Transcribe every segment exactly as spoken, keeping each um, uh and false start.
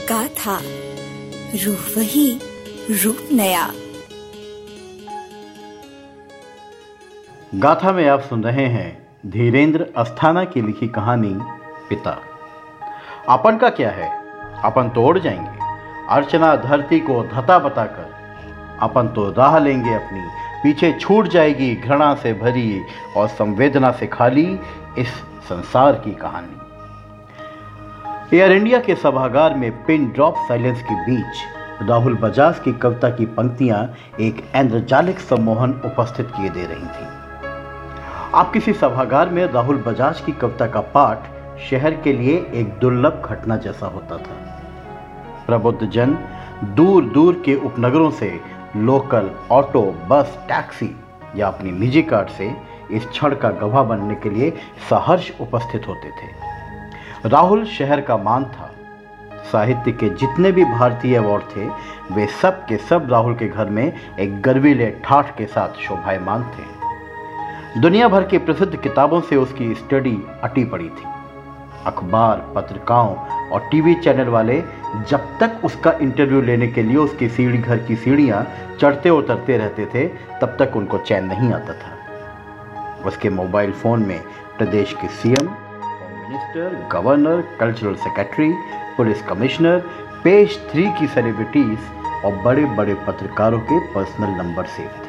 गाथा, रूह वही, रूप नया। गाथा में आप सुन रहे हैं धीरेन्द्र अस्थाना की लिखी कहानी पिता। अपन का क्या है, अपन तो उड़ जाएंगे। अर्चना धरती को धता बताकर अपन तो राह लेंगे अपनी, पीछे छूट जाएगी घृणा से भरी और संवेदना से खाली इस संसार की कहानी। एयर इंडिया के सभागार में पिन ड्रॉप साइलेंस के बीच राहुल बजाज की कविता की पंक्तियां एक ऐन्द्रजालिक सम्मोहन उपस्थित किए दे रही थी। आप किसी सभागार में राहुल बजाज की कविता का पाठ शहर के लिए एक दुर्लभ घटना जैसा होता था। प्रबुद्ध जन दूर दूर के उपनगरों से लोकल, ऑटो, बस, टैक्सी या अपनी निजी कार से इस क्षण का गवाह बनने के लिए सहर्ष उपस्थित होते थे। राहुल शहर का मान था। साहित्य के जितने भी भारतीय अवार्ड थे वे सब के सब राहुल के घर में एक गर्वीले ठाठ के साथ शोभायमान थे। दुनिया भर की प्रसिद्ध किताबों से उसकी स्टडी अटी पड़ी थी। अखबार, पत्रिकाओं और टीवी चैनल वाले जब तक उसका इंटरव्यू लेने के लिए उसकी सीढ़ी घर की सीढ़ियां चढ़ते उतरते रहते थे तब तक उनको चैन नहीं आता था। उसके मोबाइल फोन में प्रदेश के CM, minister, governor, cultural secretary, police commissioner, page three की सेलिब्रिटीज और बड़े बड़े पत्रकारों के पर्सनल नंबर सेव थे।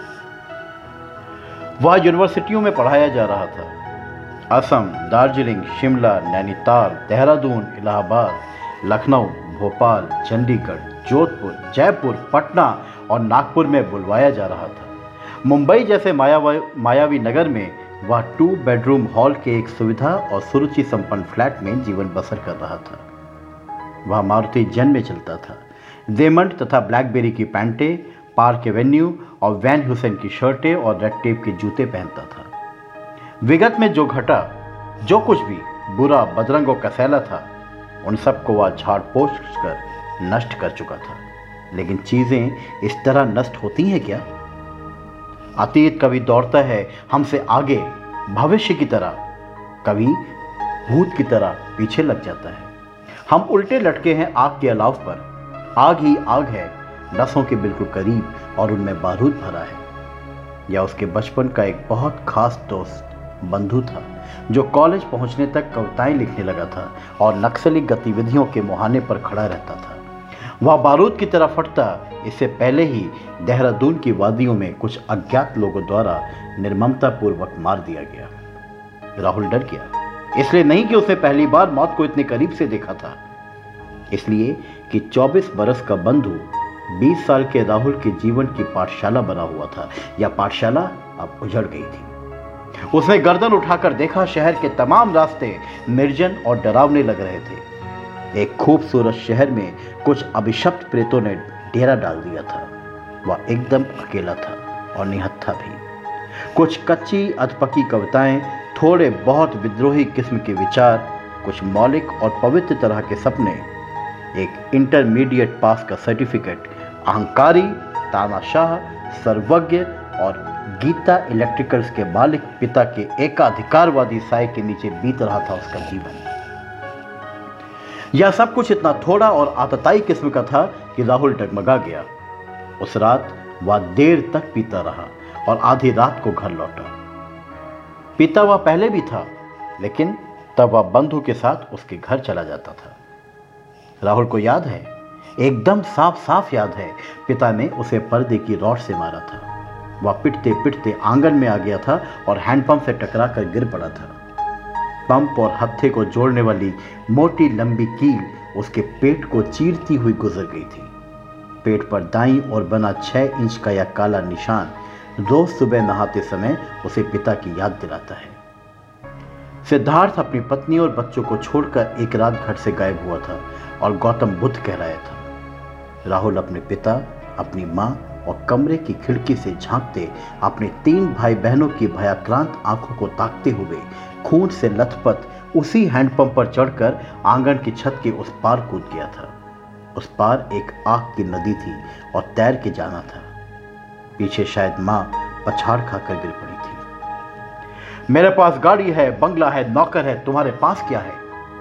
वह यूनिवर्सिटियों में पढ़ाया जा रहा था। असम, दार्जिलिंग, शिमला, नैनीताल, देहरादून, इलाहाबाद, लखनऊ, भोपाल, चंडीगढ़, जोधपुर, जयपुर, पटना और नागपुर में बुलवाया जा रहा था। मुंबई जैसे मायावी मायावी नगर में वह टू बेडरूम हॉल के एक सुविधा और सुरुचि संपन्न फ्लैट में जीवन बसर कर रहा था। वह मारुति जन में चलता था। जेमंड तथा ब्लैकबेरी की पैंटें, पार्क एवेन्यू और वैन हुसैन की शर्टें और रेड टेप के जूते पहनता था। विगत में जो घटा, जो कुछ भी बुरा, बदरंग और कसैला था, उन सबको वह झाड़ पोछ कर नष्ट कर चुका था। लेकिन चीजें इस तरह नष्ट होती हैं क्या? अतीत कभी दौड़ता है हमसे आगे भविष्य की तरह, कभी भूत की तरह पीछे लग जाता है। हम उल्टे लटके हैं आग के अलाव पर। आग ही आग है, नसों के बिल्कुल करीब, और उनमें बारूद भरा है। या उसके बचपन का एक बहुत खास दोस्त बंधु था जो कॉलेज पहुंचने तक कविताएं लिखने लगा था और नक्सली गतिविधियों के मुहाने पर खड़ा रहता था। वह बारूद की तरह फटता इससे पहले ही देहरादून की वादियों में कुछ अज्ञात लोगों द्वारा निर्ममता पूर्वक मार दिया गया। राहुल डर गया, इसलिए नहीं कि उसने पहली बार मौत को इतने करीब से देखा था, इसलिए कि चौबीस बरस का बंधु बीस साल के राहुल के जीवन की पाठशाला बना हुआ था। यह पाठशाला अब उजड़ गई थी। उसने गर्दन उठाकर देखा, शहर के तमाम रास्ते निर्जन और डरावने लग रहे थे। एक खूबसूरत शहर में कुछ अभिशप्त प्रेतों ने डेरा डाल दिया था। वह एकदम अकेला था और निहत्था भी। कुछ कच्ची अधपकी कविताएं, थोड़े बहुत विद्रोही किस्म के विचार, कुछ मौलिक और पवित्र तरह के सपने, एक इंटरमीडिएट पास का सर्टिफिकेट, अहंकारी, तानाशाह, सर्वज्ञ और गीता इलेक्ट्रिकल्स के मालिक पिता के एकाधिकारवादी साए के नीचे बीत रहा था उसका जीवन। यह सब कुछ इतना थोड़ा और आतताई किस्म का था कि राहुल डगमगा गया। उस रात वह देर तक पीता रहा और आधी रात को घर लौटा। पीता वह पहले भी था, लेकिन तब वह बंधु के साथ उसके घर चला जाता था। राहुल को याद है, एकदम साफ साफ याद है, पिता ने उसे पर्दे की रॉड से मारा था। वह पिटते पिटते आंगन में आ गया था और हैंडपंप से टकराकर गिर पड़ा था। पंप और हत्थे को जोड़ने वाली मोटी लंबी कील उसके पेट को चीरती हुई गुजर गई थी। पेट पर दाईं ओर बना छह इंच का यह काला निशान रोज सुबह नहाते समय उसे पिता की याद दिलाता है। सिद्धार्थ अपनी पत्नी और बच्चों को छोड़कर एक रात घर से गायब हुआ था और गौतम बुद्ध कहलाया था। राहुल अपने पिता, अपनी माँ और कमरे की खिड़की से झांकते अपने तीन भाई बहनों की भयाक्रांत आंखों को ताकते हुए खून से लथपथ उसी हैंडपंप पर चढ़कर आंगन की छत के उस पार कूद गया था। उस पार एक आग की नदी थी और तैर के जाना था। पीछे शायद माँ पछाड़ खाकर गिर पड़ी थी। मेरे पास गाड़ी है, बंगला है, नौकर है, तुम्हारे पास क्या है?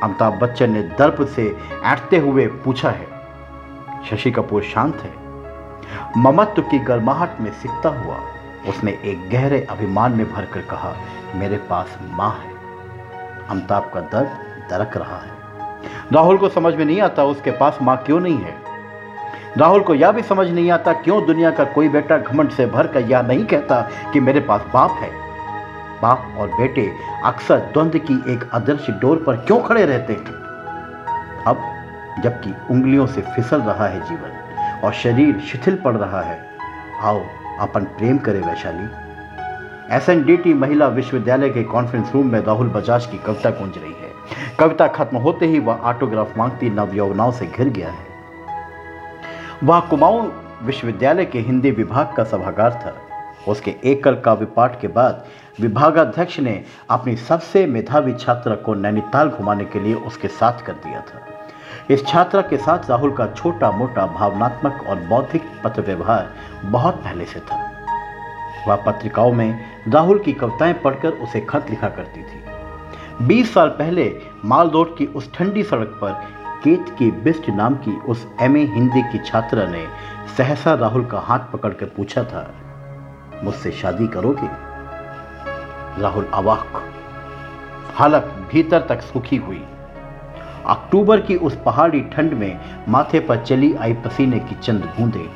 अमिताभ बच्चन ने दर्प से ऐंठते हुए पूछा है। शशि कपूर शांत है, ममत्व की गर्माहट में सिकता हुआ उसने एक गहरे अभिमान में भरकर कहा, मेरे पास मां है। अमिताभ का दर्द दरक रहा है। राहुल को समझ में नहीं आता उसके पास मां क्यों नहीं है। राहुल को यह भी समझ नहीं आता क्यों दुनिया का कोई बेटा घमंड से भरकर यह नहीं कहता कि मेरे पास बाप है। बाप और बेटे अक्सर द्वंद्व की एक आदर्श डोर पर क्यों खड़े रहते हैं। अब जबकि उंगलियों से फिसल रहा है जीवन और शरीर शिथिल पड़ रहा है, आओ अपन प्रेम करें Vaishali. S N D T महिला विश्वविद्यालय के कॉन्फ्रेंस रूम में राहुल बजाज की कविता गूंज रही है। कविता खत्म होते ही वह ऑटोग्राफ मांगती नवयौवनाओं से घिर गया है। वह कुमाऊं विश्वविद्यालय के हिंदी विभाग का सभागार था। उसके एकल काव्य पाठ के बाद विभागाध्यक्ष ने अपनी सबसे मेधावी छात्रा को नैनीताल घुमाने के लिए उसके साथ कर दिया था। इस छात्रा के साथ राहुल का छोटा मोटा भावनात्मक और बौद्धिक पत्र व्यवहार बहुत पहले से था। वह पत्रिकाओं में राहुल की कविताएं पढ़कर उसे खत लिखा करती थी। बीस साल पहले माल रोड की उस ठंडी सड़क पर केत की बिस्ट नाम की उस एमए हिंदी की छात्रा ने सहसा राहुल का हाथ पकड़कर पूछा था, मुझसे शादी करोगे? राहुल अवाक, हालत भीतर तक सूखी हुई। अक्टूबर की उस पहाड़ी ठंड में माथे पर चली आई पसीने की चंद बूंदें,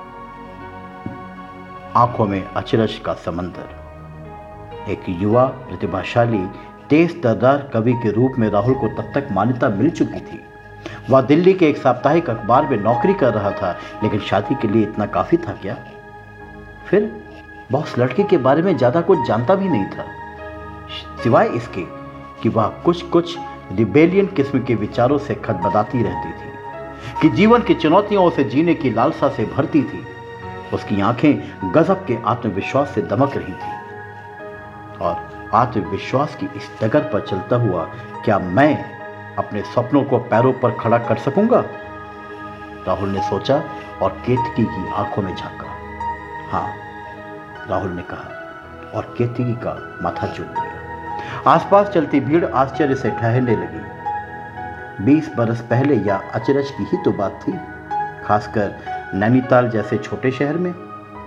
आंखों में अचरज का समंदर। एक युवा प्रतिभाशाली तेज तर्रार कवि के रूप में राहुल को तब तक मान्यता मिल चुकी थी। वह दिल्ली के एक साप्ताहिक अखबार में नौकरी कर रहा था, लेकिन शादी के लिए इतना काफी था क्या? फिर वह उस लड़के के बारे में ज्यादा कुछ जानता भी नहीं था, सिवाय इसके कि वह कुछ कुछ रिबेलियन किस्म के विचारों से खदबदाती रहती थी, कि जीवन की चुनौतियों से जीने की लालसा से भरती थी। उसकी आंखें गजब के आत्मविश्वास से दमक रही थी। और आत्मविश्वास की इस डगर पर चलता हुआ क्या मैं अपने सपनों को पैरों पर खड़ा कर सकूंगा? राहुल ने सोचा और केतकी की आंखों में झांका। हाँ, राहुल ने कहा और केतकी का माथा चूम लिया। आसपास चलती भीड़ आश्चर्य से ठहरने लगी। बीस बरस पहले यह अचरज की ही तो बात थी, खासकर नैनीताल जैसे छोटे शहर में।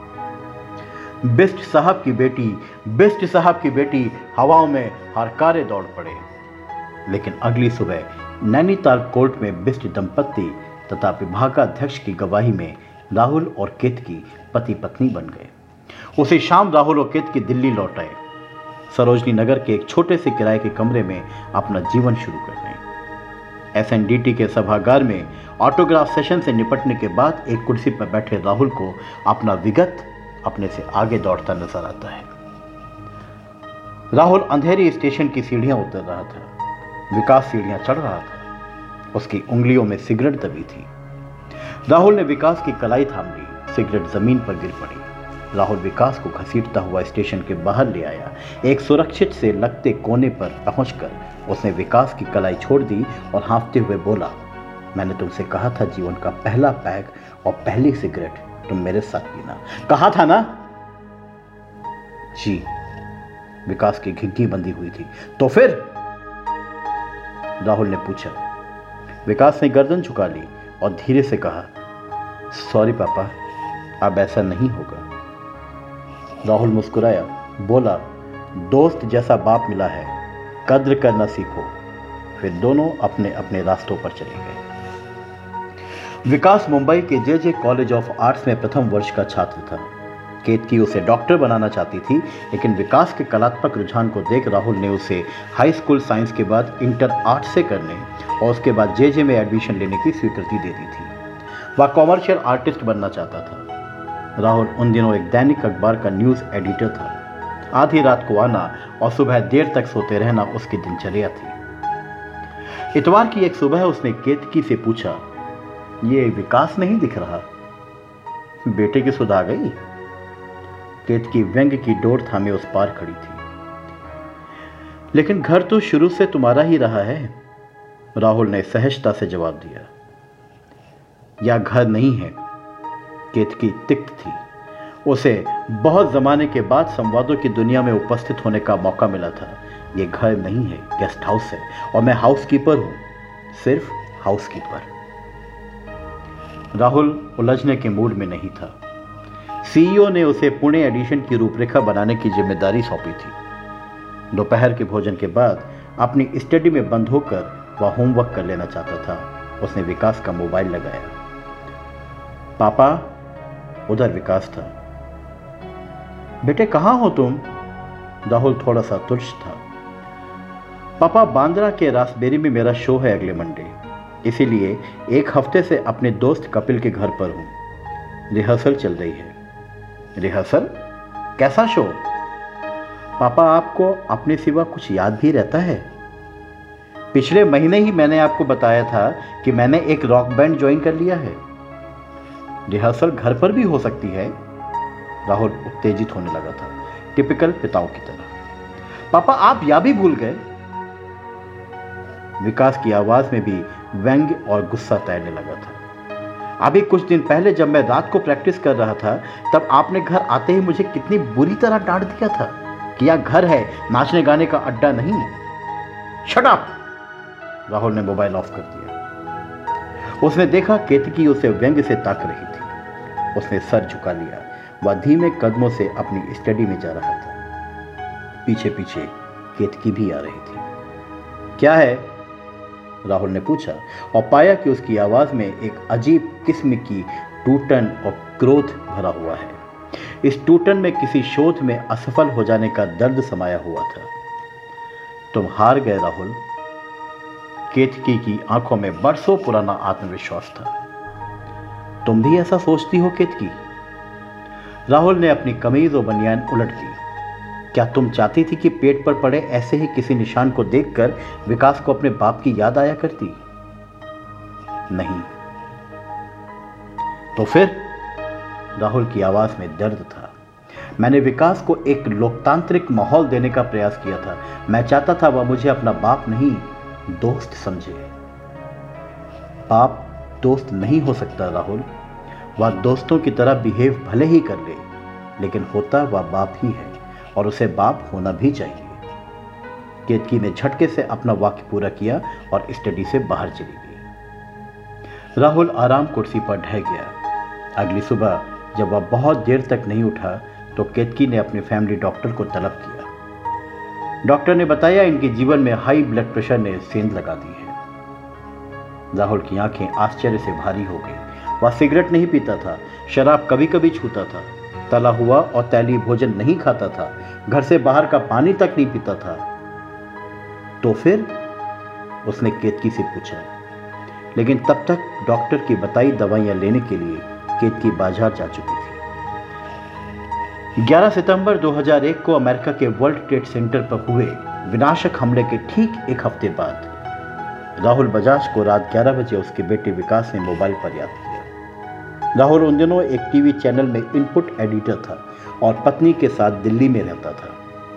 बिस्ट साहब की बेटी बिस्ट साहब की बेटी हवाओं में हरकारे दौड़ पड़े। लेकिन अगली सुबह नैनीताल कोर्ट में बिस्ट दंपत्ति तथा विभागाध्यक्ष की गवाही में राहुल और केतकी पति पत्नी बन गए। उसी शाम राहुल और केतकी दिल्ली लौट आए, सरोजनी नगर के एक छोटे से किराए के कमरे में अपना जीवन शुरू करने। एस एन डी टी के सभागार में ऑटोग्राफ सेशन से निपटने के बाद एक कुर्सी पर बैठे राहुल को अपना विगत अपने से आगे दौड़ता नजर आता है। राहुल अंधेरी स्टेशन की सीढ़ियां उतर रहा था। विकास सीढ़ियां चढ़ रहा था। उसकी उंगलियों में सिगरेट दबी थी। राहुल ने विकास की कलाई थाम ली। सिगरेट जमीन पर गिर पड़ी। राहुल विकास को घसीटता हुआ स्टेशन के बाहर ले आया। एक सुरक्षित से लगते कोने पर पहुंचकर उसने विकास की कलाई छोड़ दी और हाँफते हुए बोला, मैंने तुमसे कहा था जीवन का पहला पैग और पहली सिगरेट तुम मेरे साथ पीना। कहा था ना? जी। विकास की घिग्गी बंधी हुई थी। तो फिर? राहुल ने पूछा। विकास ने गर्दन झुका ली और धीरे से कहा, सॉरी पापा, अब ऐसा नहीं होगा। राहुल मुस्कुराया, बोला, दोस्त जैसा बाप मिला है, कद्र करना सीखो। फिर दोनों अपने अपने रास्तों पर चले गए। विकास मुंबई के J J college of arts में प्रथम वर्ष का छात्र था। केतकी उसे डॉक्टर बनाना चाहती थी, लेकिन विकास के कलात्मक रुझान को देख राहुल ने उसे हाई स्कूल साइंस के बाद इंटर आर्ट्स से करने और उसके बाद जे जे में एडमिशन लेने की स्वीकृति दे दी थी। वह कॉमर्शियल आर्टिस्ट बनना चाहता था। राहुल उन दिनों एक दैनिक अखबार का न्यूज़ एडिटर था। आधी रात को आना और सुबह देर तक सोते रहना उसकी दिनचर्या थी। इतवार की एक सुबह उसने केतकी से पूछा, ये विकास नहीं दिख रहा? बेटे की सुध आ गई? केतकी व्यंग की डोर थामे उस पार खड़ी थी। लेकिन घर तो शुरू से तुम्हारा ही रहा है, राहुल ने सहजता से जवाब दिया। यह घर नहीं है। केतकी तिक्त थी। उसे बहुत जमाने के बाद संवादों की दुनिया में उपस्थित होने का मौका मिला था, ये घर नहीं है, गेस्ट हाउस है और मैं हाउसकीपर हूं, सिर्फ हाउसकीपर। राहुल उलझने के मूड में नहीं था। सीईओ ने उसे पुणे एडिशन की रूपरेखा बनाने की जिम्मेदारी सौंपी थी। दोपहर के भोजन के बाद अपनी स्टडी में बंद होकर वह होमवर्क कर लेना चाहता था। उसने विकास का मोबाइल लगाया। पापा, उधर विकास था। बेटे कहाँ हो तुम? राहुल थोड़ा सा तुच्छ था। पापा, बांद्रा के रासबेरी में मेरा शो है अगले मंडे, इसीलिए एक हफ्ते से अपने दोस्त कपिल के घर पर हूं। रिहर्सल चल रही है। रिहर्सल? कैसा शो? पापा, आपको अपने सिवा कुछ याद भी रहता है? पिछले महीने ही मैंने आपको बताया था कि मैंने एक रॉक बैंड ज्वाइन कर लिया है। रिहर्सल घर पर भी हो सकती है। राहुल उत्तेजित होने लगा था, टिपिकल पिताओं की तरह। पापा, आप यह भी भूल गए? विकास की आवाज में भी व्यंग्य और गुस्सा तैरने लगा था। अभी कुछ दिन पहले जब मैं रात को प्रैक्टिस कर रहा था, तब आपने घर आते ही मुझे कितनी बुरी तरह डांट दिया था कि यह घर है, नाचने गाने का अड्डा नहीं। Shut up! राहुल ने मोबाइल ऑफ कर दिया। उसने देखा केतकी उसे व्यंग्य से ताक रही थी। उसने सर झुका लिया। वह धीमे कदमों से अपनी स्टडी में जा रहा था। पीछे पीछे केतकी भी आ रही थी। क्या है? राहुल ने पूछा और पाया कि उसकी आवाज में एक अजीब किस्म की टूटन और क्रोध भरा हुआ है। इस टूटन में किसी शोध में असफल हो जाने का दर्द समाया हुआ था। तुम हार गए राहुल। केतकी की आंखों में बरसों पुराना आत्मविश्वास था। तुम भी ऐसा सोचती हो केतकी? राहुल ने अपनी कमीज और बनियान उलट दी। क्या तुम चाहती थी कि पेट पर पड़े ऐसे ही किसी निशान को देखकर विकास को अपने बाप की याद आया करती? नहीं। तो फिर? राहुल की आवाज में दर्द था। मैंने विकास को एक लोकतांत्रिक माहौल देने का प्रयास किया था। मैं चाहता था वह मुझे अपना बाप नहीं, दोस्त समझे। बाप दोस्त नहीं हो सकता राहुल। वह दोस्तों की तरह बिहेव भले ही कर ले, लेकिन होता वह बाप ही है और उसे बाप होना भी चाहिए। केतकी ने झटके से अपना वाक्य पूरा किया और स्टडी से बाहर चली गई। राहुल आराम कुर्सी पर ढह गया। अगली सुबह जब वह बहुत देर तक नहीं उठा तो केतकी ने अपने फैमिली डॉक्टर को तलब किया। डॉक्टर ने बताया इनके जीवन में हाई ब्लड प्रेशर ने सेंध लगा दी है। राहुल की आंखें आश्चर्य से भारी हो गई। वह सिगरेट नहीं पीता था, शराब कभी कभी छूता था, तला हुआ और तैलीय भोजन नहीं खाता था, घर से बाहर का पानी तक नहीं पीता था। तो फिर? उसने केतकी से पूछा। लेकिन तब तक डॉक्टर की बताई दवाइयां लेने के लिए केतकी बाजार जा चुकी थी। ग्यारह सितंबर दो हज़ार एक को अमेरिका के वर्ल्ड ट्रेड सेंटर पर हुए विनाशक हमले के ठीक एक हफ्ते बाद राहुल बजाज को रात ग्यारह बजे उसके बेटे विकास ने मोबाइल पर याद किया। राहुल उन दिनों एक टीवी चैनल में इनपुट एडिटर था और पत्नी के साथ दिल्ली में रहता था।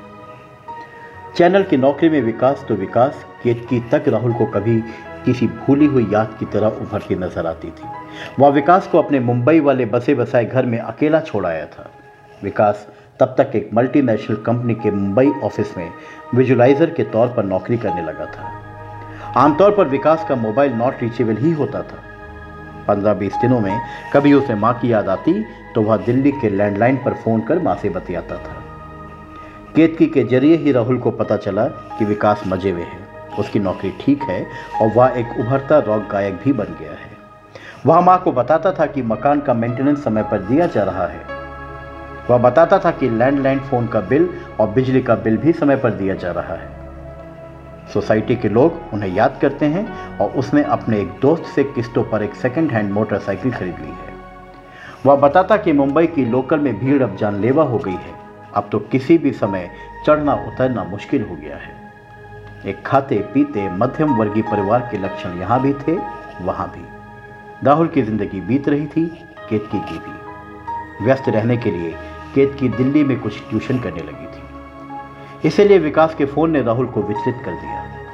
चैनल की नौकरी में विकास तो विकास, केतकी तक राहुल को कभी किसी भूली हुई याद की तरह उभरती नजर आती थी। वह विकास को अपने मुंबई वाले बसे बसाए घर में अकेला छोड़ आया था। विकास तब तक एक मल्टीनेशनल कंपनी के मुंबई ऑफिस में विजुलाइजर के तौर पर नौकरी करने लगा था। आमतौर पर विकास का मोबाइल नॉट रीचेबल ही होता था। पंद्रह बीस दिनों में कभी उसे माँ की याद आती तो वह दिल्ली के लैंडलाइन पर फोन कर माँ से बतियाता था। केतकी के जरिए ही राहुल को पता चला कि विकास मजे में है, उसकी नौकरी ठीक है और वह एक उभरता रॉक गायक भी बन गया है। वह माँ को बताता था कि मकान का मेंटेनेंस समय पर दिया जा रहा है। वह बताता था कि लैंडलाइन फोन का बिल और बिजली का बिल भी समय पर दिया जा रहा है। सोसाइटी के लोग उन्हें याद करते हैं और उसने अपने एक दोस्त से किस्तों पर एक सेकंड हैंड मोटरसाइकिल खरीद ली है। वह बताता कि मुंबई की लोकल में भीड़ अब जानलेवा हो गई है। अब तो किसी भी समय चढ़ना उतरना मुश्किल हो गया है। एक खाते पीते मध्यम वर्गीय परिवार के लक्षण यहाँ भी थे, वहाँ भी। राहुल की जिंदगी बीत रही थी, केतकी की भी। व्यस्त रहने के लिए केतकी दिल्ली में कुछ ट्यूशन करने लगी थी। इसीलिए विकास के फोन ने राहुल को विचलित कर दिया।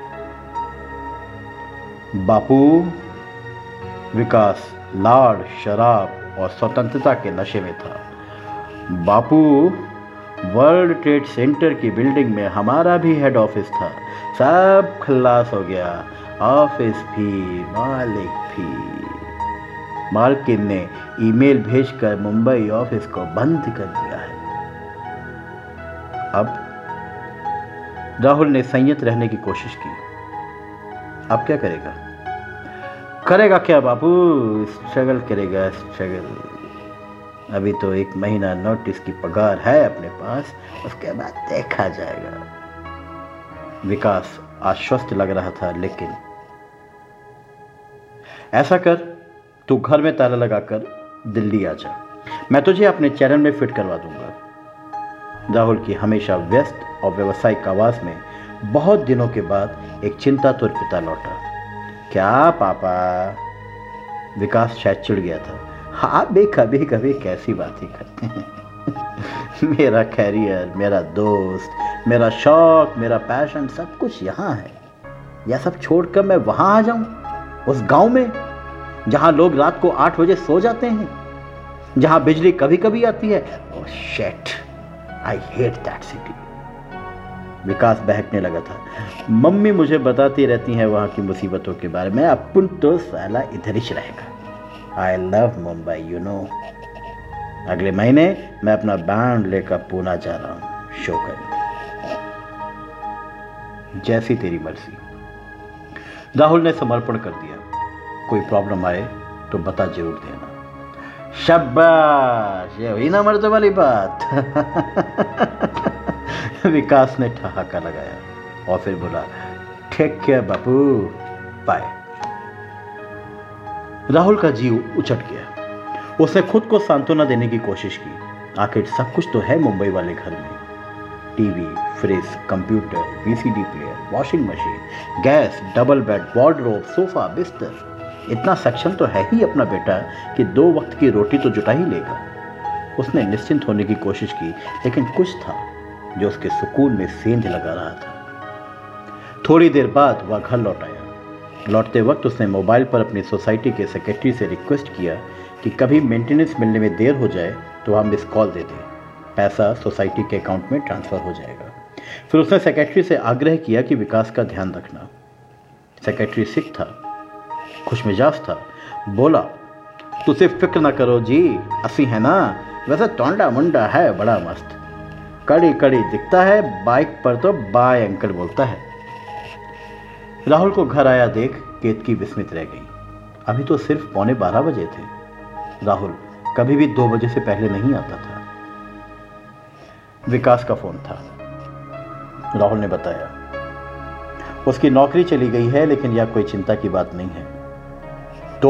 बापू। विकास लाड़, शराब और स्वतंत्रता के नशे में था। बापू, वर्ल्ड ट्रेड सेंटर की बिल्डिंग में हमारा भी हेड ऑफिस था। सब खल्लास हो गया, ऑफिस भी, मालिक भी। मालकिन ने ईमेल भेजकर मुंबई ऑफिस को बंद कर दिया है। अब राहुल ने संयत रहने की कोशिश की। अब क्या करेगा? करेगा क्या बाबू? स्ट्रगल करेगा, स्ट्रगल। अभी तो एक महीना नोटिस की पगार है अपने पास, उसके बाद देखा जाएगा। विकास आश्वस्त लग रहा था, लेकिन ऐसा कर, तू घर में ताला लगाकर दिल्ली आ जा, मैं तुझे अपने चैनल में फिट करवा दूंगा। राहुल की हमेशा व्यस्त और व्यावसायिक आवाज में बहुत दिनों के बाद एक चिंतातुर पिता लौटा। क्या पापा? विकास शायद चिढ़ गया था। हाँ भी कभी कभी कैसी बातें करते हैं। मेरा कैरियर, मेरा दोस्त, मेरा शौक, मेरा पैशन, सब कुछ यहाँ है। यह सब छोड़कर मैं वहां आ जाऊं, उस गांव में जहां लोग रात को आठ बजे सो जाते हैं, जहां बिजली कभी कभी आती है। Oh shit, I hate that city. Vikas बहकने लगा था। मम्मी मुझे बताती रहती हैं वहां की मुसीबतों के बारे में, अपन तो साला इधर ही रहेगा। I love Mumbai, you know. अगले महीने मैं अपना बैंड लेकर पूना जा रहा हूं शो करने। जैसी तेरी मर्जी। राहुल ने समर्पण कर दिया। कोई प्रॉब्लम आए तो बता जरूर देना। शाबाश, ये हुई ना मर्द वाली बात। विकास ने ठहाका लगाया और फिर बोला, ठीक है बापू, बाय। राहुल का जीव उचट गया। उसने खुद को सांत्वना देने की कोशिश की। आखिर सब कुछ तो है मुंबई वाले घर में। TV, fridge, computer, VCD player, washing machine, gas, double bed, wardrobe, sofa, बिस्तर। इतना सेक्शन तो है ही अपना बेटा कि दो वक्त की रोटी तो जुटा ही लेगा। उसने निश्चिंत होने की कोशिश की, लेकिन कुछ था जो उसके सुकून में सेंध लगा रहा था। थोड़ी देर बाद वह घर लौट आया। लौटते वक्त उसने मोबाइल पर अपनी सोसाइटी के सेक्रेटरी से रिक्वेस्ट किया कि कभी मेंटेनेंस मिलने में देर हो जाए तो वह मिस कॉल दे दे, पैसा सोसाइटी के अकाउंट में ट्रांसफर हो जाएगा। फिर उसने सेक्रेटरी से आग्रह किया कि विकास का ध्यान रखना। सेक्रेटरी सिख था, खुशमिजाज था। बोला, तू सिर्फ फिक्र ना करो जी, अस्सी है ना, वैसे टोंडा मुंडा है बड़ा मस्त, कड़ी कड़ी दिखता है, बाइक पर तो बाय अंकल बोलता है। राहुल को घर आया देख केतकी विस्मित रह गई। अभी तो सिर्फ पौने बारह बजे थे। राहुल कभी भी दो बजे से पहले नहीं आता था। विकास का फोन था। राहुल ने बताया, उसकी नौकरी चली गई है, लेकिन यह कोई चिंता की बात नहीं है। तो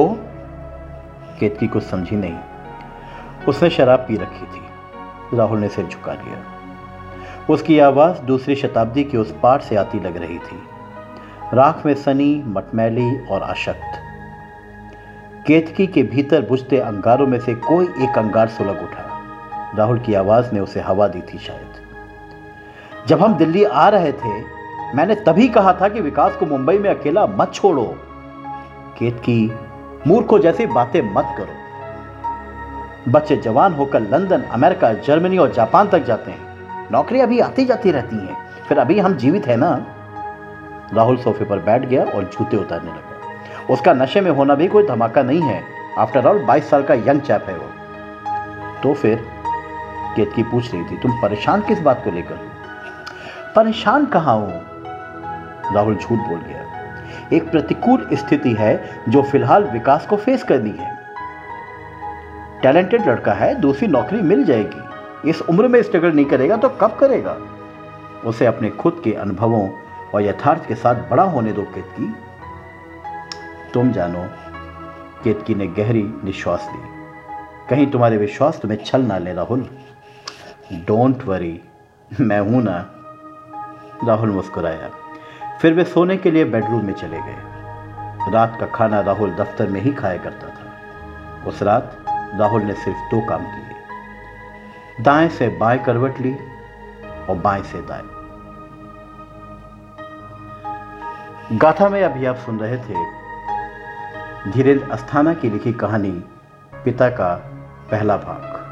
केतकी कुछ समझी नहीं। उसने शराब पी रखी थी। राहुल ने सिर झुका लिया। उसकी आवाज दूसरी शताब्दी के उस पार से आती लग रही थी, राख में सनी, मटमैली और अशक्त। केतकी के भीतर बुझते अंगारों में से कोई एक अंगार सुलग उठा। राहुल की आवाज ने उसे हवा दी थी शायद। जब हम दिल्ली आ रहे थे, मैंने तभी कहा था कि विकास को मुंबई में अकेला मत छोड़ो। केतकी, मूर्खों जैसी बातें मत करो। बच्चे जवान होकर लंदन, अमेरिका, जर्मनी और जापान तक जाते हैं। नौकरी अभी आती जाती रहती हैं। फिर अभी हम जीवित हैं ना। राहुल सोफे पर बैठ गया और जूते उतारने लगा। उसका नशे में होना भी कोई धमाका नहीं है। आफ्टर ऑल बाईस साल का यंग चैप है वो। तो फिर केतकी पूछ रही थी, तुम परेशान किस बात को लेकर? परेशान कहाँ हूं? राहुल झूठ बोल गया। एक प्रतिकूल स्थिति है जो फिलहाल विकास को फेस करनी है। टैलेंटेड लड़का है, दूसरी नौकरी मिल जाएगी। इस उम्र में स्ट्रगल नहीं करेगा तो कब करेगा? उसे अपने खुद के अनुभवों और यथार्थ के साथ बड़ा होने दो केतकी। तुम जानो। केतकी ने गहरी निश्वास ली। कहीं तुम्हारे विश्वास तुम्हें छल ना ले राहुल। डोंट वरी, मैं हूं ना। राहुल मुस्कुराया। फिर वे सोने के लिए बेडरूम में चले गए। रात का खाना राहुल दफ्तर में ही खाया करता था। उस रात राहुल ने सिर्फ दो काम किए, दाएं से बाएं करवट ली और बाएं से दाएं। गाथा में अभी आप सुन रहे थे धीरेन्द्र अस्थाना की लिखी कहानी पिता का पहला भाग।